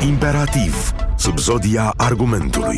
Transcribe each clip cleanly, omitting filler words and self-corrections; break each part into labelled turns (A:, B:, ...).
A: Imperativ, sub zodia argumentului.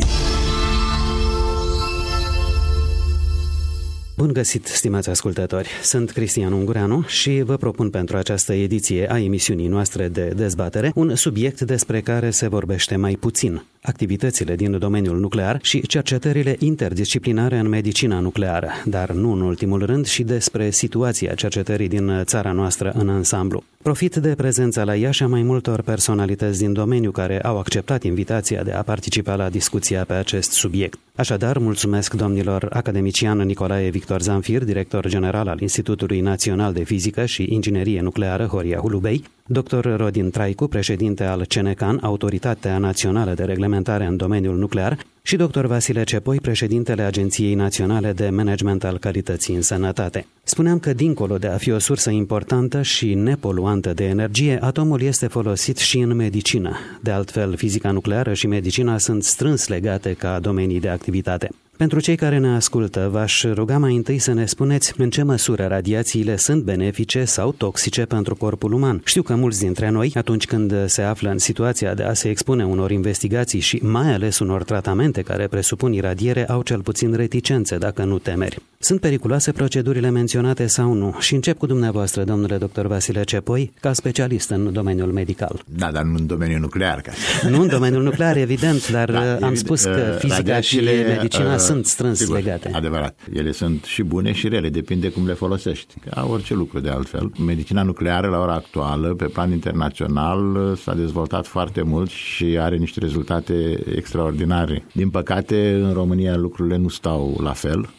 B: Bun găsit, stimați ascultători! Sunt Cristian Ungureanu și vă propun pentru această ediție a emisiunii noastre de dezbatere un subiect despre care se vorbește mai puțin: activitățile din domeniul nuclear și cercetările interdisciplinare în medicina nucleară, dar nu în ultimul rând și despre situația cercetării din țara noastră în ansamblu. Profit de prezența la Iași a mai multor personalități din domeniu care au acceptat invitația de a participa la discuția pe acest subiect. Așadar, mulțumesc domnilor academician Nicolae Victor Zamfir, director general al Institutului Național de Fizică și Inginerie Nucleară Horia Hulubei, dr. Rodin Traicu, președinte al CNCAN, Autoritatea Națională de Reglementare în domeniul nuclear, și dr. Vasile Cepoi, președintele Agenției Naționale de Management al Calității în Sănătate. Spuneam că, dincolo de a fi o sursă importantă și nepoluantă de energie, atomul este folosit și în medicină. De altfel, fizica nucleară și medicina sunt strâns legate ca domenii de activitate. Pentru cei care ne ascultă, v-aș ruga mai întâi să ne spuneți în ce măsură radiațiile sunt benefice sau toxice pentru corpul uman. Știu că mulți dintre noi, atunci când se află în situația de a se expune unor investigații și mai ales unor tratamente care presupun iradiere, au cel puțin reticențe, dacă nu temeri. Sunt periculoase procedurile menționate sau nu? Și încep cu dumneavoastră, domnule dr. Vasile Cepoi, ca specialist în domeniul medical.
C: Da, dar nu în domeniul nuclear.
B: Nu în domeniul nuclear, evident, dar am spus că fizica și medicina sunt strâns legate.
C: Adevărat. Ele sunt și bune și rele, depinde cum le folosești. Ca orice lucru de altfel. Medicina nucleară la ora actuală, pe plan internațional, s-a dezvoltat foarte mult și are niște rezultate extraordinare. Din păcate, în România lucrurile nu stau la fel.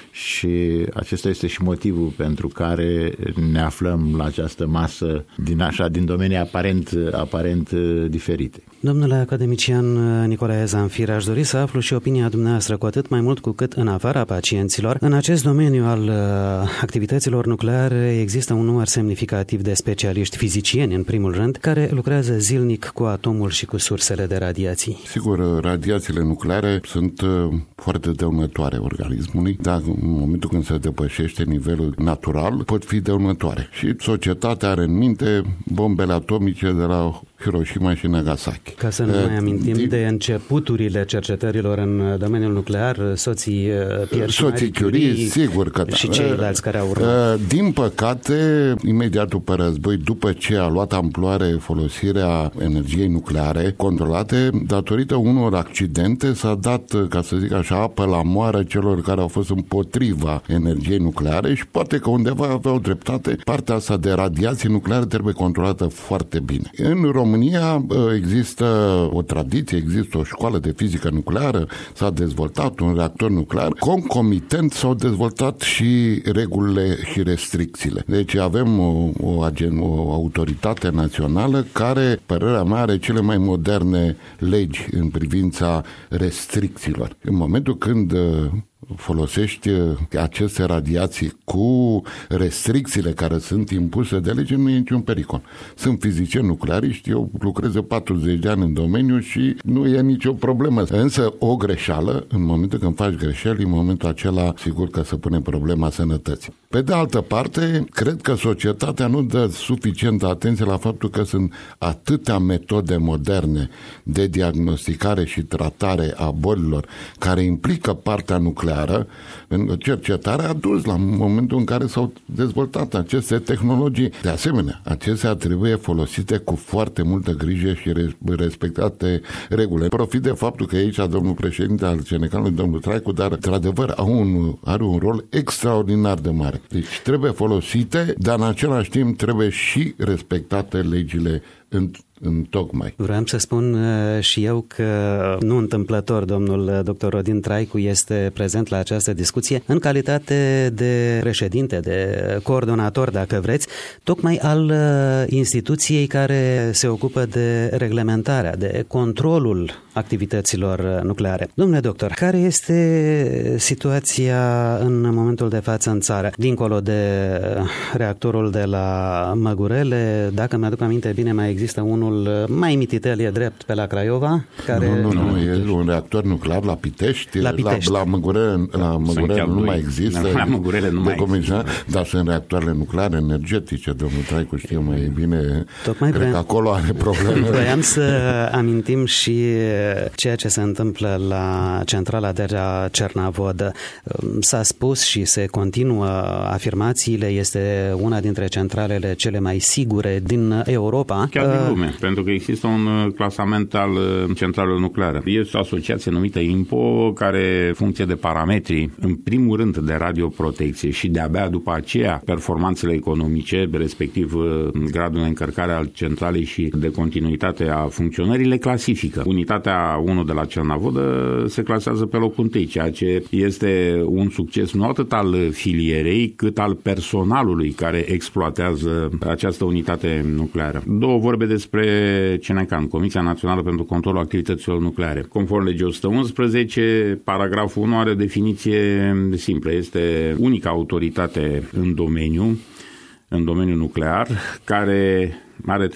C: Și acesta este și motivul pentru care ne aflăm la această masă din domenii aparent diferite.
B: Domnule academician Nicolae Zamfir, aș dori să aflu și opinia dumneavoastră, cu atât mai mult cu cât în afara pacienților. În acest domeniu al activităților nucleare există un număr semnificativ de specialiști fizicieni, în primul rând, care lucrează zilnic cu atomul și cu sursele de radiații.
D: Sigur, radiațiile nucleare sunt foarte dăunătoare organismului, dar în momentul când se depășește nivelul natural, pot fi dăunătoare. Și societatea are în minte bombele atomice de la Hiroshima și Nagasaki.
B: Ca să nu mai amintim de începuturile cercetărilor în domeniul nuclear, soții
D: Curie, sigur că
B: și ceilalți care au urmat.
D: Din păcate, imediat după război, după ce a luat amploare folosirea energiei nucleare controlate, datorită unor accidente, s-a dat, ca să zic așa, apă la moară celor care au fost împotriva energiei nucleare și poate că undeva aveau dreptate. Partea asta de radiații nucleare trebuie controlată foarte bine. În România există o tradiție, există o școală de fizică nucleară, s-a dezvoltat un reactor nuclear, concomitent s-au dezvoltat și regulile și restricțiile. Deci avem o autoritate națională care, părerea mea, are cele mai moderne legi în privința restricțiilor. În momentul când folosești aceste radiații cu restricțiile care sunt impuse de lege, nu e niciun pericol. Sunt fizicieni nucleariști, eu lucrez de 40 de ani în domeniu și nu e nicio problemă. Însă o greșeală, în momentul când faci greșeli, în momentul acela, sigur că se pune problema sănătății. Pe de altă parte, cred că societatea nu dă suficientă atenție la faptul că sunt atâtea metode moderne de diagnosticare și tratare a bolilor care implică partea nucleară. Cercetarea a dus la momentul în care s-au dezvoltat aceste tehnologii. De asemenea, acestea trebuie folosite cu foarte multă grijă și respectate regulile. Profit de faptul că aici domnul președinte al CNCAN, domnul Traicu, dar într-adevăr are un rol extraordinar de mare. Deci trebuie folosite, dar în același timp trebuie și respectate legile în tocmai.
B: Vreau să spun și eu că nu întâmplător domnul dr. Rodin Traicu este prezent la această discuție în calitate de președinte, de coordonator, dacă vreți, tocmai al instituției care se ocupă de reglementarea, de controlul activităților nucleare. Domnule doctor, care este situația în momentul de față în țară? Dincolo de reactorul de la Măgurele, dacă mi-aduc aminte bine, mai există există unul mai mititel, e drept, pe la Craiova, care...
D: Nu, e un reactor nuclear la Pitești. La Măgurele nu mai există.
E: La Măgurele nu mai există.
D: Dar sunt reactoarele nucleare energetice, domnul Traicu știe mai bine. Cred că acolo are probleme.
B: Vroiam să amintim și ceea ce se întâmplă la centrala de la Cernavodă. S-a spus și se continuă afirmațiile, este una dintre centralele cele mai sigure din Europa.
E: Chiar din lume, pentru că există un clasament al centralelor nucleare. Este o asociație numită INPO, care, în funcție de parametri, în primul rând de radioprotecție și de-abia după aceea performanțele economice, respectiv gradul de încărcare al centralei și de continuitate a funcționării, le clasifică. Unitatea 1 de la Cernavodă se clasează pe locul 1, ceea ce este un succes nu atât al filierei, cât al personalului care exploatează această unitate nucleară. Două vorbe despre CNCAN, Comisia Națională pentru Controlul Activităților Nucleare. Conform legii 111, paragraful 1 are o definiție simplă. Este unica autoritate în domeniul nuclear, care are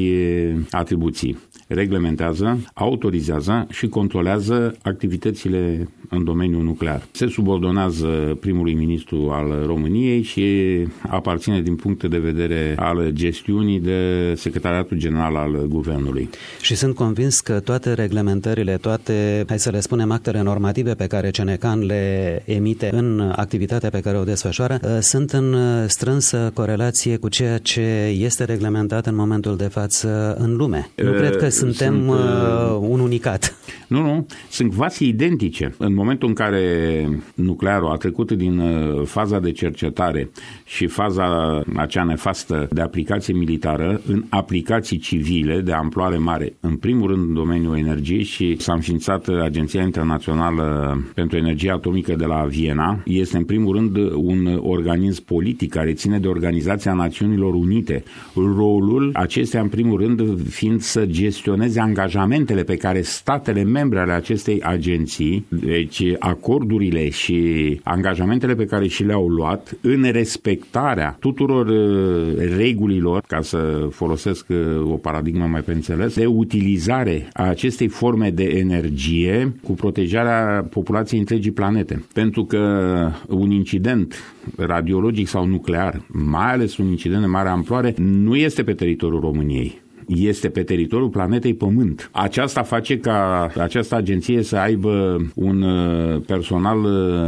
E: 3 atribuții. Reglementează, autorizează și controlează activitățile în domeniul nuclear. Se subordonează primului ministru al României și aparține din punct de vedere al gestiunii de Secretariatul General al Guvernului.
B: Și sunt convins că toate reglementările, toate, hai să le spunem, actele normative pe care CNCAN le emite în activitatea pe care o desfășoară, sunt în strânsă corelație cu ceea ce este reglementat în momentul de față în lume. Nu cred că suntem un unicat.
E: Nu, sunt quasi identice. În momentul în care nuclearul a trecut din faza de cercetare și faza acea nefastă de aplicație militară în aplicații civile de amploare mare, în primul rând în domeniul energiei, și s-a înființat Agenția Internațională pentru Energie Atomică de la Viena, este în primul rând un organism politic care ține de Organizația Națiunilor Unite. Rolul acesteia, în primul rând, fiind să gestioneze angajamentele pe care statele membre ale acestei agenții, deci acordurile și angajamentele pe care și le-au luat în respectarea tuturor regulilor, ca să folosesc o paradigmă mai pe înțeles, de utilizare a acestei forme de energie cu protejarea populației întregii planete. Pentru că un incident radiologic sau nuclear, mai ales un incident de mare amploare, nu este pe teritoriul României. Este pe teritoriul planetei Pământ. Aceasta face ca această agenție să aibă un personal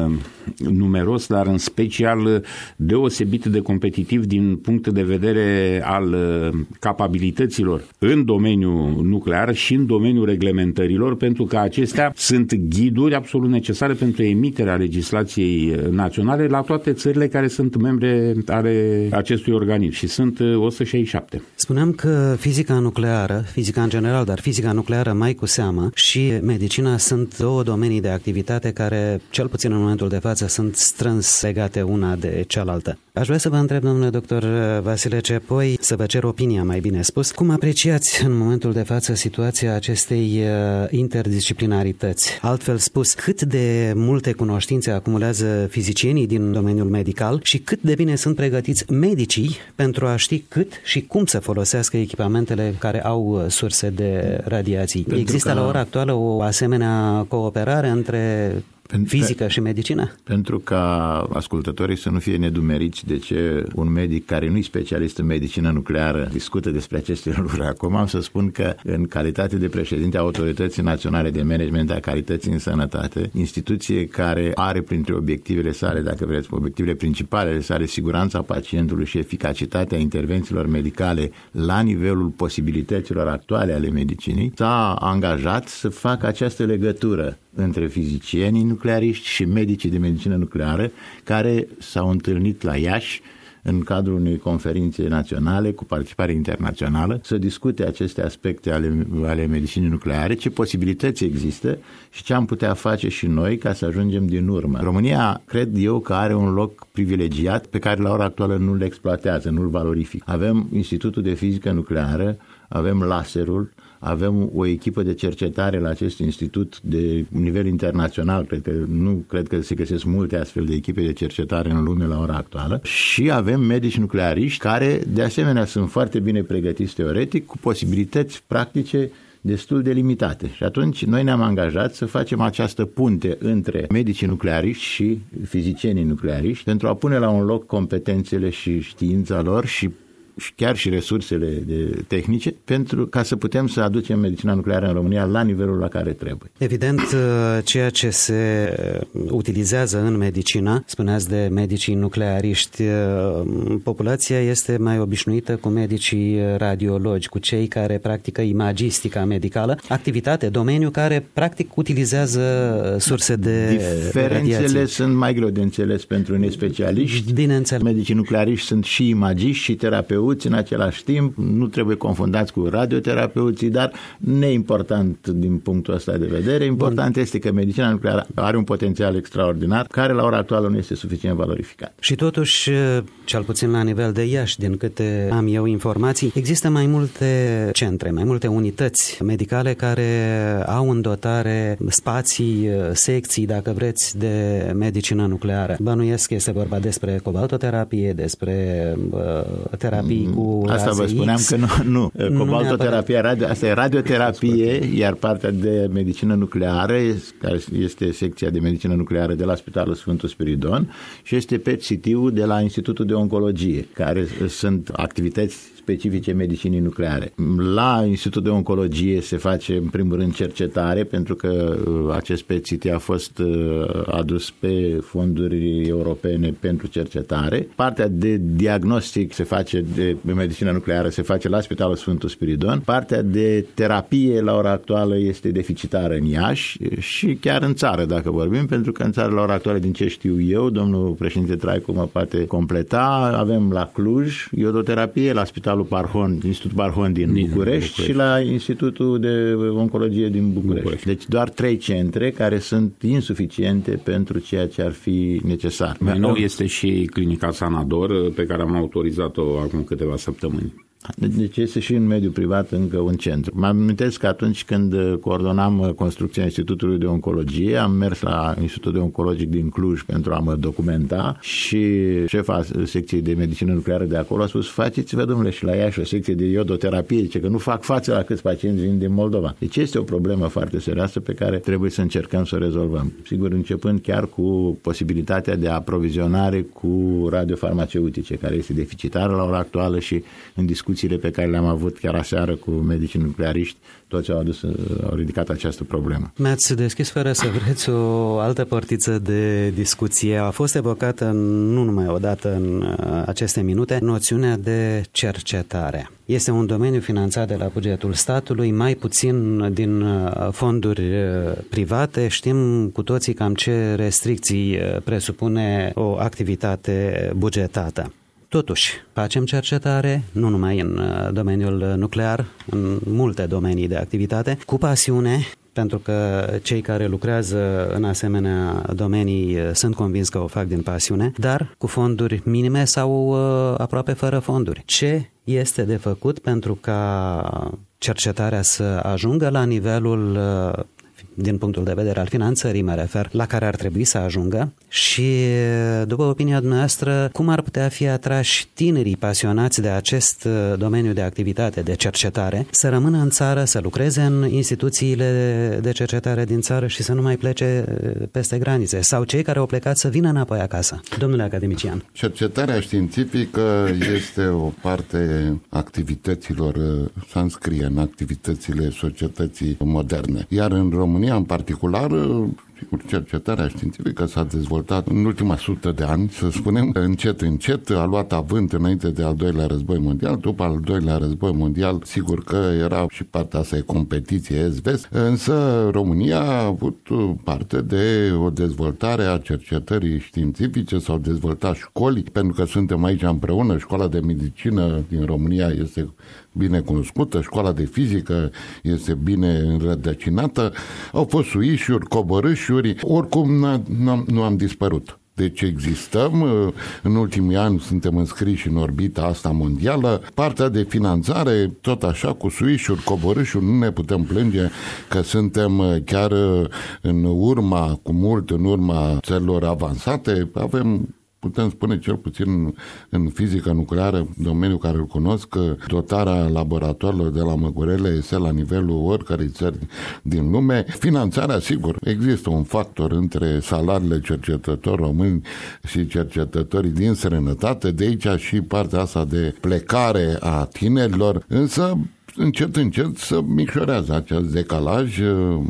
E: numeros, dar în special deosebit de competitiv din punct de vedere al capabilităților în domeniul nuclear și în domeniul reglementărilor, pentru că acestea sunt ghiduri absolut necesare pentru emiterea legislației naționale la toate țările care sunt membre ale acestui organism, și sunt 167.
B: Spuneam că fizica nucleară, fizica în general, dar fizica nucleară mai cu seamă, și medicina sunt două domenii de activitate care, cel puțin în momentul de față, sunt strâns legate una de cealaltă. Aș vrea să vă întreb, domnule doctor Vasile Cepoi, să vă cer opinia, mai bine spus, cum apreciați în momentul de față situația acestei interdisciplinarități? Altfel spus, cât de multe cunoștințe acumulează fizicienii din domeniul medical și cât de bine sunt pregătiți medicii pentru a ști cât și cum să folosească echipamentele care au surse de radiații. Există la ora actuală o asemenea cooperare între fizică și medicină?
C: Pentru ca ascultătorii să nu fie nedumeriți de ce un medic care nu e specialist în medicină nucleară discută despre aceste lucruri acum, am să spun că în calitate de președinte a Autorității Naționale de Management a Calității în Sănătate, instituție care are printre obiectivele sale, dacă vreți, obiectivele principale sale, siguranța pacientului și eficacitatea intervențiilor medicale la nivelul posibilităților actuale ale medicinii, s-a angajat să facă această legătură între fizicienii nucleariști și medicii de medicină nucleară, care s-au întâlnit la Iași în cadrul unei conferințe naționale cu participare internațională, să discute aceste aspecte ale medicinii nucleare, ce posibilități există și ce am putea face și noi ca să ajungem din urmă. România, cred eu, că are un loc privilegiat pe care la ora actuală nu-l exploatează, nu-l valorifică. Avem Institutul de Fizică Nucleară, avem laserul, avem o echipă de cercetare la acest institut de nivel internațional, cred că se găsesc multe astfel de echipe de cercetare în lume la ora actuală, și avem medici nucleariști care de asemenea sunt foarte bine pregătiți teoretic, cu posibilități practice destul de limitate. Și atunci noi ne-am angajat să facem această punte între medicii nucleariști și fizicienii nucleariști pentru a pune la un loc competențele și știința lor și chiar și resursele tehnice ca să putem să aducem medicina nucleară în România la nivelul la care trebuie.
B: Evident, ceea ce se utilizează în medicină, spuneați de medicii nucleariști, populația este mai obișnuită cu medicii radiologi, cu cei care practică imagistica medicală, activitate, domeniu care practic utilizează surse de
C: Diferențele
B: radiație.
C: sunt mai greu de înțeles pentru nespecialiști.
B: Bineînțeles.
C: Medicii nucleariști sunt și imagiști și terapeuți în același timp, nu trebuie confundați cu radioterapeuții, dar neimportant din punctul ăsta de vedere. Important este că medicina nucleară are un potențial extraordinar, care la ora actuală nu este suficient valorificat.
B: Și totuși, cel puțin la nivel de Iași, din câte am eu informații, există mai multe centre, mai multe unități medicale care au în dotare spații, secții, dacă vreți, de medicină nucleară. Bănuiesc, este vorba despre cobaltoterapie, despre terapii cu
C: asta vă spuneam
B: X.
C: Că nu. Cobaltoterapie, asta e radioterapie, iar partea de medicină nucleară, care este secția de medicină nucleară de la Spitalul Sfântul Spiridon, și este PET-CT-ul de la Institutul de Oncologie, care sunt activități specifice medicinii nucleare. La Institutul de Oncologie se face în primul rând cercetare, pentru că acest PET-CT a fost adus pe fonduri europene pentru cercetare. Partea de diagnostic se face de medicina nucleară, se face la Spitalul Sfântul Spiridon. Partea de terapie la ora actuală este deficitară în Iași și chiar în țară, dacă vorbim, pentru că în țară la ora actuală, din ce știu eu, domnul președinte Traicu mă poate completa, avem la Cluj iodoterapie, la Spitalul Parhon, Institutul Parhon din București și la Institutul de Oncologie din București. Deci doar 3 centre care sunt insuficiente pentru ceea ce ar fi necesar.
E: Mai nou este și clinica Sanador, pe care am autorizat-o acum câteva săptămâni.
C: Deci este și în mediul privat încă un centru. Mă amintesc că atunci când coordonam construcția Institutului de Oncologie, am mers la Institutul de Oncologic din Cluj pentru a mă documenta și șefa secției de medicină nucleară de acolo a spus: faceți-vă, domnule, și la Iași o secție de iodoterapie, zice că nu fac față la câți pacienți vin din Moldova. Deci este o problemă foarte serioasă pe care trebuie să încercăm să o rezolvăm. Sigur, începând chiar cu posibilitatea de aprovizionare cu radiofarmaceutice, care este deficitară la ora actuală, și în discuțiile pe care le-am avut chiar aseară cu medicii nucleariști, toți au ridicat această problemă.
B: Mi-ați deschis, fără să vreți, o altă portiță de discuție. A fost evocată nu numai odată în aceste minute noțiunea de cercetare. Este un domeniu finanțat de la bugetul statului, mai puțin din fonduri private. Știm cu toții cam ce restricții presupune o activitate bugetată. Totuși, facem cercetare, nu numai în domeniul nuclear, în multe domenii de activitate, cu pasiune, pentru că cei care lucrează în asemenea domenii sunt convins că o fac din pasiune, dar cu fonduri minime sau aproape fără fonduri. Ce este de făcut pentru ca cercetarea să ajungă la nivelul, din punctul de vedere al finanțării, mă refer, la care ar trebui să ajungă, și, după opinia dumneavoastră, cum ar putea fi atrași tinerii pasionați de acest domeniu de activitate, de cercetare, să rămână în țară, să lucreze în instituțiile de cercetare din țară și să nu mai plece peste granițe, sau cei care au plecat să vină înapoi acasă? Domnule academician.
D: Cercetarea științifică este o parte activităților, să înscrie în activitățile societății moderne. Iar în România, în particular, sigur, cercetarea științifică s-a dezvoltat în ultima 100 de ani, să spunem, încet, încet, a luat avânt înainte de al doilea război mondial. După al doilea război mondial, sigur că era și partea asta de competiție est-vest, însă România a avut parte de o dezvoltare a cercetării științifice, s-au dezvoltat școli, pentru că suntem aici împreună. Școala de medicină din România este bine cunoscută, școala de fizică este bine înrădăcinată, au fost suișuri, coborâșuri, oricum nu am dispărut. Deci existăm, în ultimii ani suntem înscriși în orbita asta mondială. Partea de finanțare, tot așa, cu suișuri, coborâșuri, nu ne putem plânge că suntem chiar cu mult în urma țărilor avansate. Putem spune cel puțin în fizică nucleară, domeniul care îl cunosc, că dotarea laboratoarelor de la Măgurele este la nivelul oricărei țări din lume. Finanțarea, sigur, există un factor între salariile cercetători români și cercetătorii din străinătate, de aici și partea asta de plecare a tinerilor, însă încet să micșorează acest decalaj.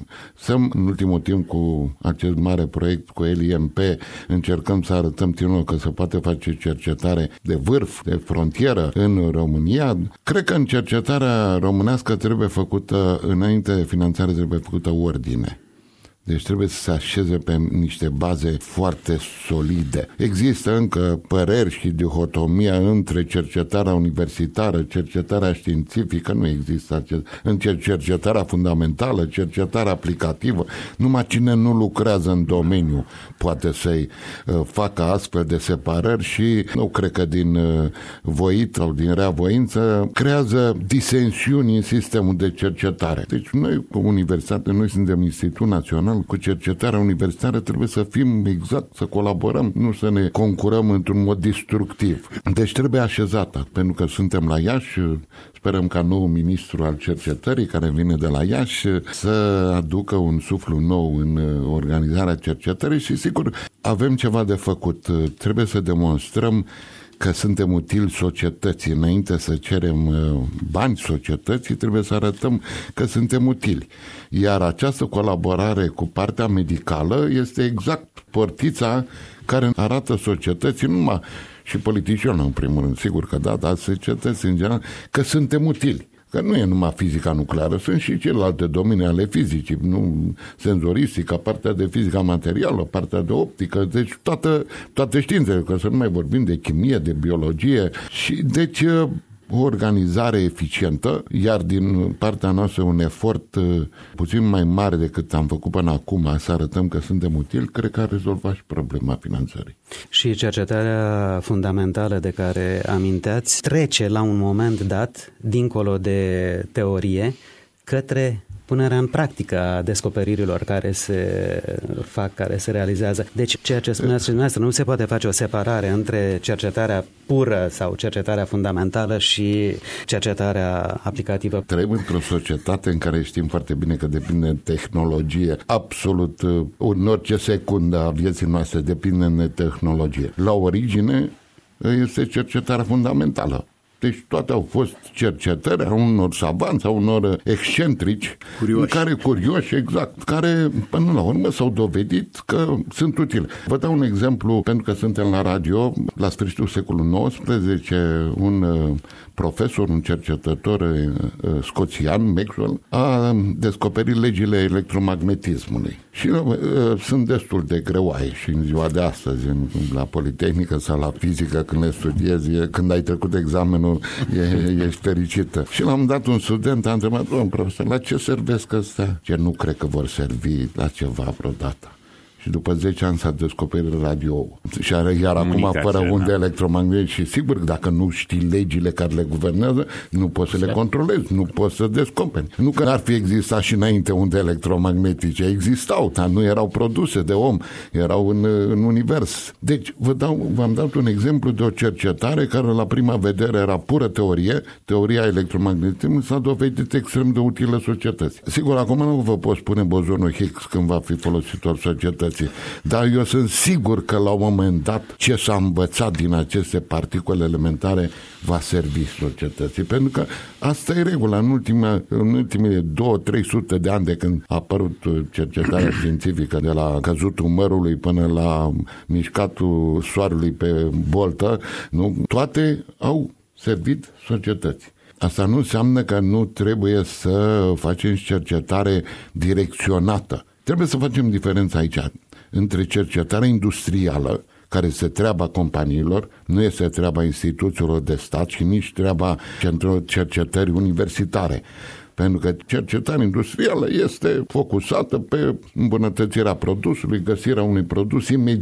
D: În ultimul timp cu acest mare proiect cu LIMP încercăm să arătăm tinerilor că se poate face cercetare de vârf, de frontieră în România. Cred că în cercetarea românească trebuie făcută, înainte de finanțare, trebuie făcută ordine. Deci trebuie să se așeze pe niște baze foarte solide. Există încă păreri și dihotomia între cercetarea universitară, cercetarea științifică, nu există în cercetarea fundamentală, cercetarea aplicativă. Numai cine nu lucrează în domeniu poate să-i facă astfel de separări și nu cred că din voit sau din rea voință creează disensiuni în sistemul de cercetare. Deci noi, universitate, noi suntem Institut Național, cu cercetarea universitară trebuie să fim exact, să colaborăm, nu să ne concurăm într-un mod destructiv. Deci trebuie așezată, pentru că suntem la Iași, sperăm ca nou ministru al cercetării care vine de la Iași să aducă un suflu nou în organizarea cercetării și sigur avem ceva de făcut. Trebuie să demonstrăm că suntem utili societății. Înainte să cerem bani societății, trebuie să arătăm că suntem utili. Iar această colaborare cu partea medicală este exact portița care arată societății, numai și politicienilor în primul rând, sigur că da, dar societății în general, că suntem utili. Că nu e numai fizica nucleară, sunt și celelalte domenii ale fizicii, nu senzoristica, partea de fizica materială, partea de optică, deci toate științele, că să nu mai vorbim de chimie, de biologie și deci o organizare eficientă, iar din partea noastră un efort puțin mai mare decât am făcut până acum, să arătăm că suntem utili, cred că a rezolvat și problema finanțării.
B: Și cercetarea fundamentală de care aminteați trece la un moment dat, dincolo de teorie, către punerea în practică a descoperirilor care se fac, care se realizează. Deci, ceea ce spuneați dumneavoastră, nu se poate face o separare între cercetarea pură sau cercetarea fundamentală și cercetarea aplicativă.
D: Trăim într-o societate în care știm foarte bine că depinde de tehnologie. Absolut, în orice secundă a vieții noastre depinde de tehnologie. La origine este cercetarea fundamentală. Deci toate au fost cercetări a unor savanți, a unor excentrici, curioși, exact, care până la urmă s-au dovedit că sunt utile. Vă dau un exemplu, pentru că suntem la radio, la sfârșitul secolului XIX, un profesor, un cercetător scoțian, Maxwell, a descoperit legile electromagnetismului. Și sunt destul de greoaie și în ziua de astăzi, la Politehnică sau la fizică, când le studiezi, când ai trecut examenul, ești fericită. Și l-am dat un student, a întrebat, domnul profesor, la ce servesc ăstea? Ce nu cred că vor servi la ceva vreodată. Și după 10 ani s-a descoperit radio. Și iar acum fără unde electromagnetice. Și sigur, dacă nu știi legile care le guvernează, nu poți să le controlezi, nu poți să descoperi. Nu că n-ar fi existat și înainte unde electromagnetice. Existau, dar nu erau produse de om, erau în univers. Deci, v-am dat un exemplu de o cercetare care la prima vedere era pură teorie, teoria electromagnetismului, s-a dovedit extrem de utilă societății. Sigur, acum nu vă pot spune bozonul Higgs când va fi folositor societății. Dar eu sunt sigur că la un moment dat ce s-a învățat din aceste particule elementare va servi societății. Pentru că asta e regula. În ultimele 200-300 de ani de când a apărut cercetarea științifică, de la căzutul mărului până la mișcatul soarelui pe boltă, nu? Toate au servit societății. Asta nu înseamnă că nu trebuie să facem cercetare direcționată. Trebuie să facem diferența aici între cercetarea industrială, care este treaba companiilor, nu este treaba instituțiilor de stat și nici treaba centrelor cercetării universitare. Pentru că cercetarea industrială este focusată pe îmbunătățirea produsului, găsirea unui produs imediat.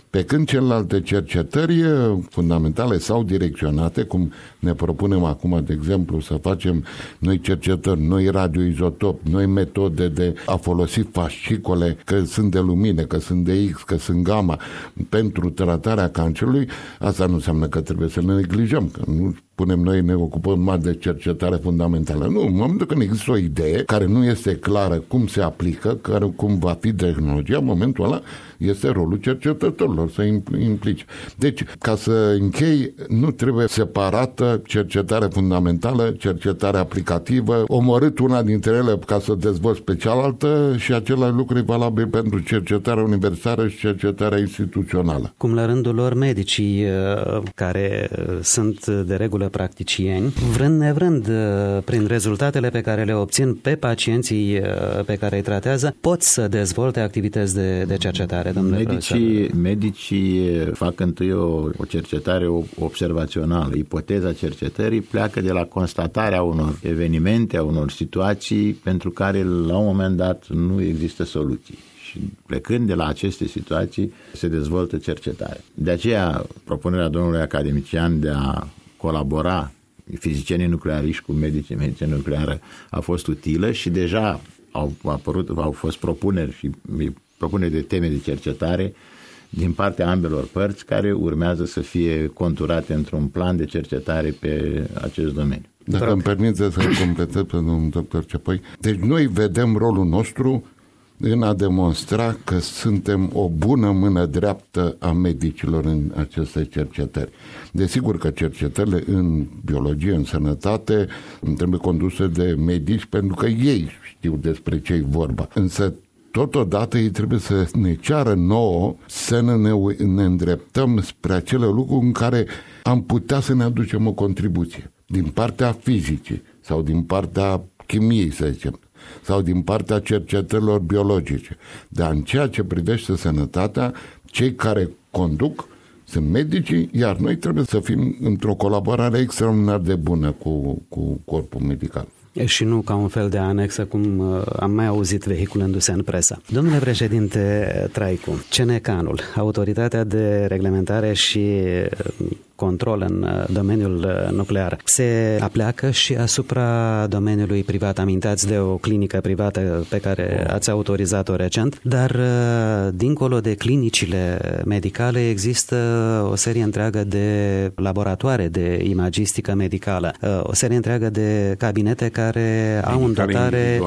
D: Pe când celelalte cercetări fundamentale sau direcționate, cum ne propunem acum, de exemplu, să facem noi cercetări, noi radioizotopi, noi metode de a folosi fascicole, că sunt de lumină, că sunt de X, că sunt gamma, pentru tratarea cancerului, asta nu înseamnă că trebuie să ne neglijăm, că nu spunem noi ne ocupăm mai de cercetare fundamentală. Nu, în momentul când există o idee care nu este clară cum se aplică, cum va fi tehnologia, în momentul ăla este rolul cercetătorilor să implice. Deci, ca să închei, nu trebuie separată cercetare fundamentală, cercetare aplicativă, omorât una dintre ele ca să dezvolți pe cealaltă și același lucru e valabil pentru cercetarea universitară și cercetarea instituțională.
B: Cum la rândul lor medicii care sunt de regulă practicieni, vrând nevrând, prin rezultatele pe care le obțin pe pacienții pe care îi tratează, pot să dezvolte activități de cercetare, domnule profesor.
C: Medicii fac întâi o cercetare observațională. Ipoteza cercetării pleacă de la constatarea unor evenimente, a unor situații pentru care la un moment dat nu există soluții. Și plecând de la aceste situații se dezvoltă cercetare. De aceea propunerea domnului academician de a colabora fizicienii nucleariști cu medicii medicina nucleară a fost utilă și deja au fost propuneri de teme de cercetare din partea ambelor părți care urmează să fie conturate într-un plan de cercetare pe acest domeniu.
D: Dacă îmi permite să completez pe domnul doctor Cepoi, deci noi vedem rolul nostru în a demonstra că suntem o bună mână dreaptă a medicilor în aceste cercetări. Desigur că cercetările în biologie, în sănătate, trebuie conduse de medici pentru că ei știu despre ce e vorba. Însă totodată ei trebuie să ne ceară nouă să ne îndreptăm spre acele lucruri în care am putea să ne aducem o contribuție din partea fizicii sau din partea chimiei, să zicem, sau din partea cercetărilor biologice. Dar în ceea ce privește sănătatea, cei care conduc sunt medicii, iar noi trebuie să fim într-o colaborare extraordinar de bună cu corpul medical.
B: Și nu ca un fel de anexă, cum am mai auzit vehiculându-se în presă. Domnule președinte Traicu, CNCAN-ul, Autoritatea de Reglementare și Control în domeniul nuclear, se apleacă și asupra domeniului privat. Amintați de o clinică privată pe care ați autorizat-o recent, dar dincolo de clinicile medicale există o serie întreagă de laboratoare de imagistică medicală, o serie întreagă de cabinete care au în dotare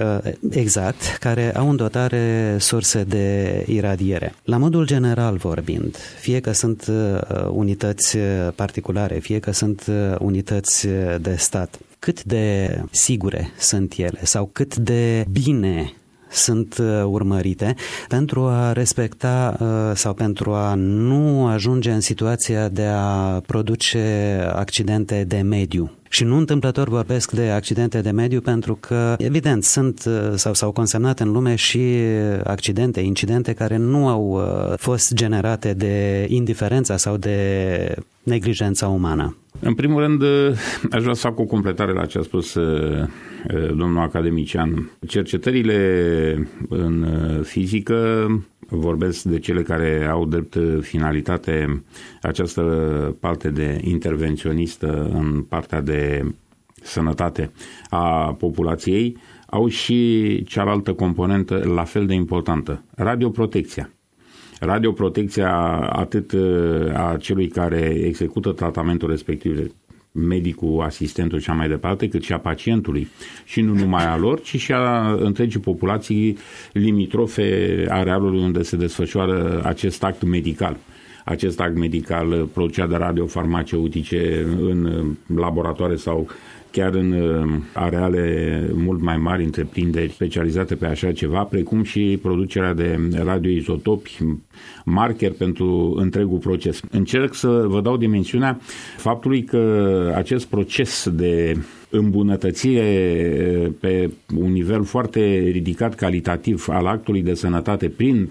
B: care au în dotare surse de iradiere. La modul general vorbind, fie că sunt unități particulare, fie că sunt unități de stat, cât de sigure sunt ele sau cât de bine sunt urmărite pentru a respecta sau pentru a nu ajunge în situația de a produce accidente de mediu. Și nu întâmplător vorbesc de accidente de mediu pentru că, evident, sunt sau s-au consemnat în lume și accidente, incidente care nu au fost generate de indiferența sau de neglijența umană.
E: În primul rând, aș vrea să fac o completare la ce a spus domnul academician. Cercetările în fizică, vorbesc de cele care au drept finalitate această parte de intervenționistă în partea de sănătate a populației, au și cealaltă componentă la fel de importantă, radioprotecția. Radioprotecția atât a celui care execută tratamentul respectiv, medicul, asistentul și așa mai departe, cât și a pacientului. Și nu numai a lor, ci și a întregii populații limitrofe arealului unde se desfășoară acest act medical. Acest act medical producea de radiofarmaceutice în laboratoare sau chiar în areale mult mai mari, întreprinderi specializate pe așa ceva, precum și producerea de radioizotopi, marker pentru întregul proces. Încerc să vă dau dimensiunea faptului că acest proces de îmbunătățire pe un nivel foarte ridicat calitativ al actului de sănătate prin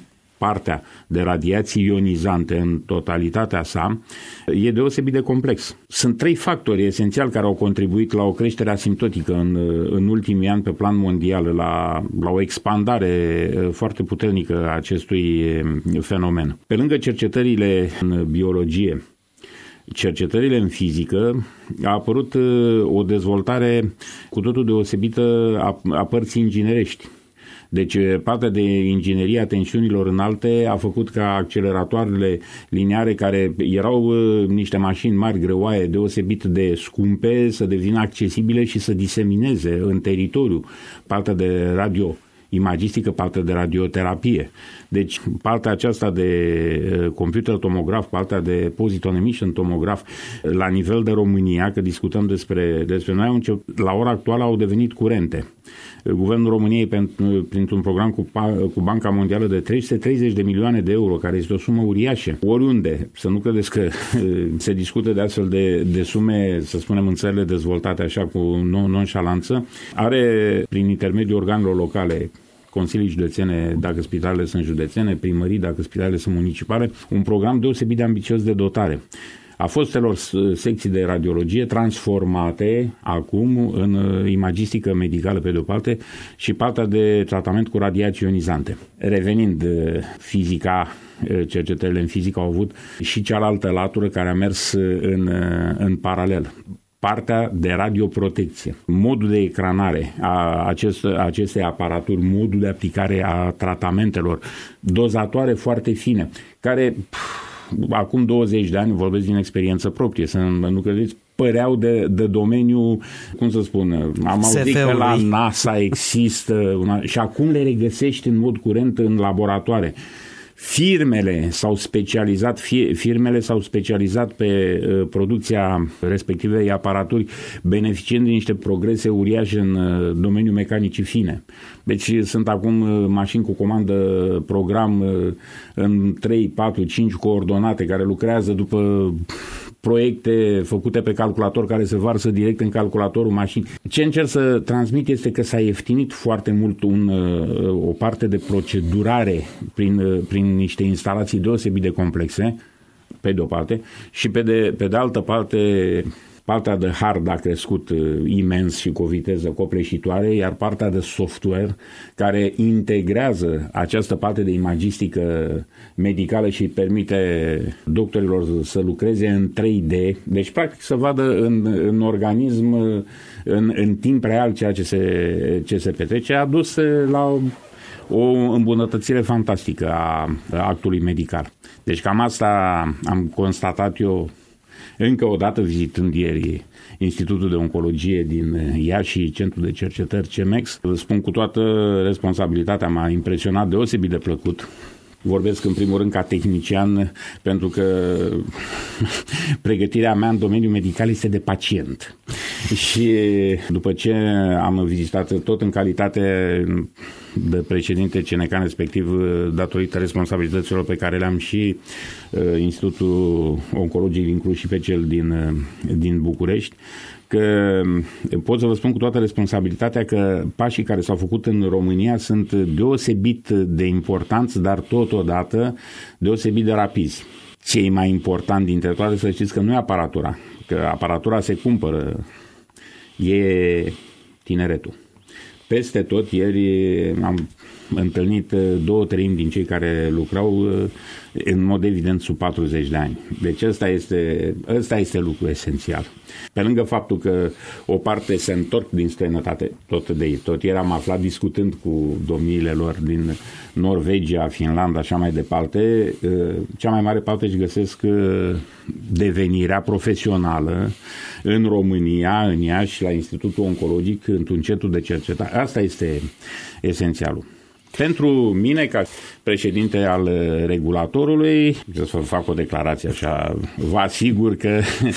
E: partea de radiații ionizante în totalitatea sa, e deosebit de complex. Sunt 3 factori esențiali care au contribuit la o creștere asimptotică în ultimii ani pe plan mondial, la o expandare foarte puternică a acestui fenomen. Pe lângă cercetările în biologie, cercetările în fizică, a apărut o dezvoltare cu totul deosebită a părții inginerești. Deci partea de inginerie a tensiunilor înalte a făcut ca acceleratoarele lineare, care erau niște mașini mari, greoaie, deosebit de scumpe, să devină accesibile și să disemineze în teritoriu partea de radioimagistică, partea de radioterapie. Deci partea aceasta de computer tomograf, partea de positron emission tomograf la nivel de România, că discutăm despre noi, la ora actuală au devenit curente. Guvernul României, printr-un program cu Banca Mondială de 330 de milioane de euro, care este o sumă uriașă, oriunde, să nu credeți că se discută de astfel de sume, să spunem, în țările dezvoltate așa cu nonșalanță, are prin intermediul organelor locale, consilii județene, dacă spitalele sunt județene, primării, dacă spitalele sunt municipale, un program deosebit de ambițios de dotare a fostelor secții de radiologie transformate acum în imagistică medicală pe de-o parte și partea de tratament cu radiații ionizante. Revenind, fizica, cercetările în fizică au avut și cealaltă latură care a mers în paralel. Partea de radioprotecție, modul de ecranare a acestei aparaturi, modul de aplicare a tratamentelor, dozatoare foarte fine, care acum 20 de ani, vorbesc din experiență proprie, să nu credeți, păreau de domeniu, cum să spun, am auzit că la NASA există și acum le regăsești în mod curent în laboratoare. Firmele s-au specializat pe producția respectivei aparaturi, beneficiind de niște progrese uriașe în domeniul mecanicii fine. Deci sunt acum mașini cu comandă program în 3, 4, 5 coordonate care lucrează după proiecte făcute pe calculator care se varsă direct în calculatorul mașinii. Ce încerc să transmit este că s-a ieftinit foarte mult o parte de procedurare prin niște instalații deosebit de complexe, pe de-o parte, și pe de altă parte partea de hard a crescut imens și cu o viteză copleșitoare, iar partea de software care integrează această parte de imagistică medicală și permite doctorilor să lucreze în 3D, deci practic să vadă în organism în timp real ceea ce se petrece, a dus la o îmbunătățire fantastică a actului medical. Deci cam asta am constatat eu încă o dată vizitând ieri Institutul de Oncologie din Iași și Centrul de Cercetări CEMEX. Spun cu toată responsabilitatea, m-a impresionat deosebit de plăcut. Vorbesc în primul rând ca tehnician, pentru că pregătirea mea în domeniul medical este de pacient. Și după ce am vizitat tot în calitate de președinte CNK, respectiv datorită responsabilităților pe care le-am și Institutul Oncologic din Cluj și pe cel din București, că pot să vă spun cu toată responsabilitatea că pașii care s-au făcut în România sunt deosebit de importanți, dar totodată deosebit de rapizi. Cei mai important dintre toate, să știți că nu e aparatura, că aparatura se cumpără, e tineretul. Peste tot, ieri am întâlnit 2/3 din cei care lucrau în mod evident sub 40 de ani. Deci ăsta este lucru esențial. Pe lângă faptul că o parte se întorc din străinătate, tot ieri am aflat discutând cu domniile lor din Norvegia, Finlanda, așa mai departe, cea mai mare parte își găsesc devenirea profesională în România, în Iași, la Institutul Oncologic, într-un centru de cercetare. Asta este esențialul. Pentru mine, ca președinte al regulatorului, să fac o declarație așa, vă asigur că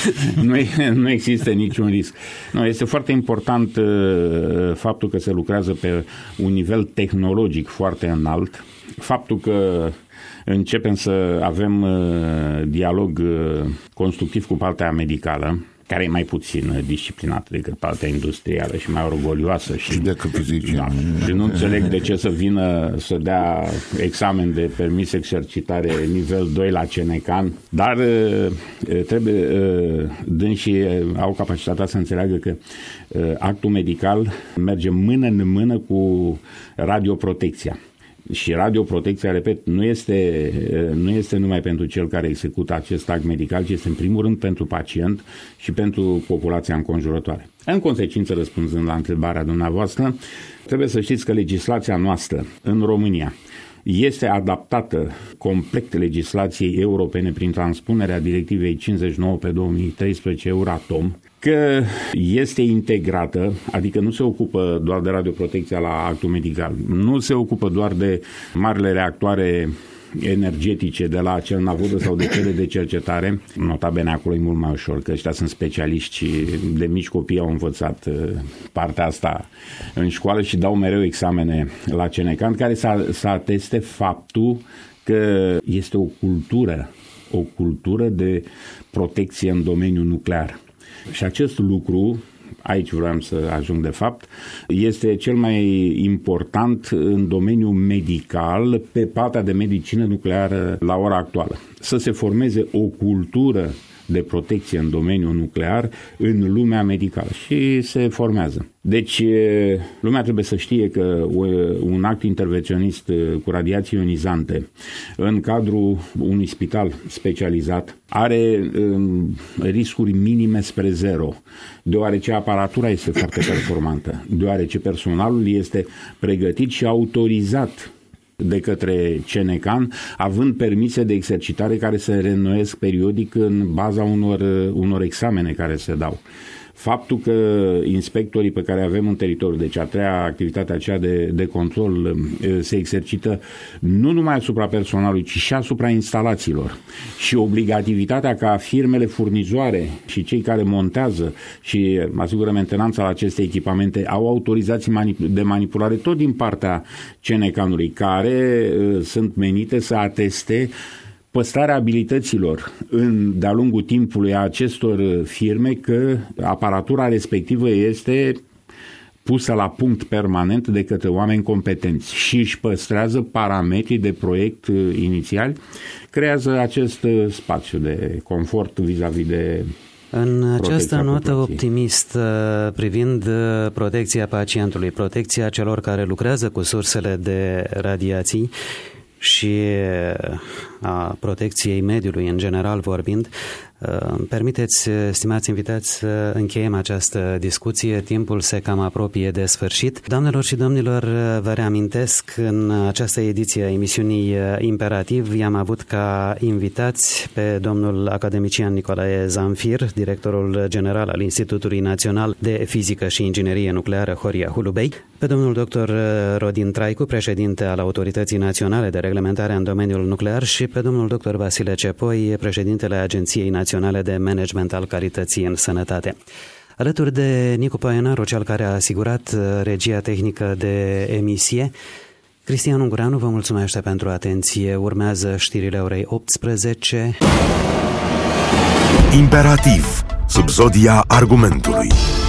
E: nu există niciun risc. Nu, este foarte important faptul că se lucrează pe un nivel tehnologic foarte înalt, faptul că începem să avem dialog constructiv cu partea medicală, care e mai puțin disciplinată decât partea industrială și mai orgolioasă. Și decât fizician. Da, și nu înțeleg de ce să vină să dea examen de permis exercitare nivel 2 la Cenecan, dar trebuie dânsii au capacitatea să înțeleagă că actul medical merge mână în mână cu radioprotecția. Și radioprotecția, repet, nu este numai pentru cel care execută acest act medical, ci este în primul rând pentru pacient și pentru populația înconjurătoare. În consecință, răspunzând la întrebarea dumneavoastră, trebuie să știți că legislația noastră în România este adaptată complet legislației europene prin transpunerea directivei 59/2013 Euratom, că este integrată, adică nu se ocupă doar de radioprotecția la actul medical, nu se ocupă doar de marile reactoare energetice de la Cernavodă sau de cele de cercetare. Nota bene, acolo e mult mai ușor, că ăștia sunt specialiști și de mici copii au învățat partea asta în școală și dau mereu examene la Cenecan, care să ateste faptul că este o cultură de protecție în domeniul nuclear. Și acest lucru, aici vreau să ajung de fapt, este cel mai important în domeniul medical, pe partea de medicină nucleară la ora actuală. Să se formeze o cultură de protecție în domeniul nuclear în lumea medicală și se formează. Deci, lumea trebuie să știe că un act intervenționist cu radiații ionizante în cadrul unui spital specializat are riscuri minime spre zero, deoarece aparatura este foarte performantă, deoarece personalul este pregătit și autorizat de către Cenecan, având permise de exercitare care se reînnoiesc periodic în baza unor examene care se dau. Faptul că inspectorii pe care avem în teritoriu, deci a treia activitate aceea de control, se exercită nu numai asupra personalului, ci și asupra instalațiilor. Și obligativitatea ca firmele furnizoare și cei care montează și asigură mentenanța la aceste echipamente au autorizații de manipulare tot din partea Cenecanului, care sunt menite să ateste păstrarea abilităților de-a lungul timpului a acestor firme, că aparatura respectivă este pusă la punct permanent de către oameni competenți și își păstrează parametrii de proiect inițiali, creează acest spațiu de confort vis-a-vis de
B: în această notă optimistă privind protecția pacientului, protecția celor care lucrează cu sursele de radiații și a protecției mediului în general vorbind, permiteți, stimați invitați, să încheiem această discuție. Timpul se cam apropie de sfârșit. Doamnelor și domnilor, vă reamintesc, în această ediție a emisiunii Imperativ i-am avut ca invitați pe domnul academician Nicolae Zamfir, directorul general al Institutului Național de Fizică și Inginerie Nucleară Horia Hulubei, pe domnul dr. Rodin Traicu, președinte al Autorității Naționale de Reglementare în domeniul nuclear, și pe domnul dr. Vasile Cepoi, președintele Agenției Naționale de Management al Calității în Sănătate. Alături de Nicu Poenaru, cel care a asigurat regia tehnică de emisie, Cristian Ungureanu vă mulțumește pentru atenție. Urmează știrile orei 18.
A: Imperativ, sub zodia argumentului.